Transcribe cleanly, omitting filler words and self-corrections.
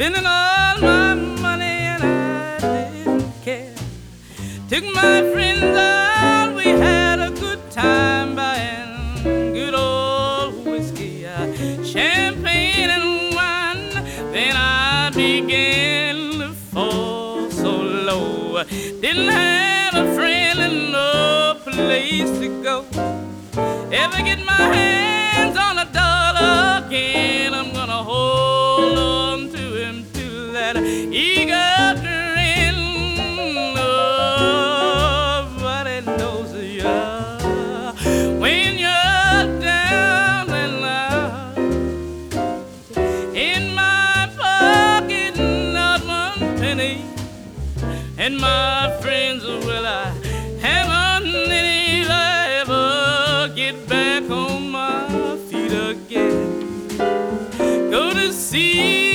spending all my money and I didn't care. Took my friends out, we had a good time buying good old whiskey, champagne and wine. Then I began to fall so low. Didn't have a friend and no place to go. Ever get my hands on $1 again, I'm gonna hold on to him till that eagle grin. Nobody knows you when you're down and out. In my pocket, not one penny, and my friends, well, I haven't any. If I ever get back on my feet again, go to see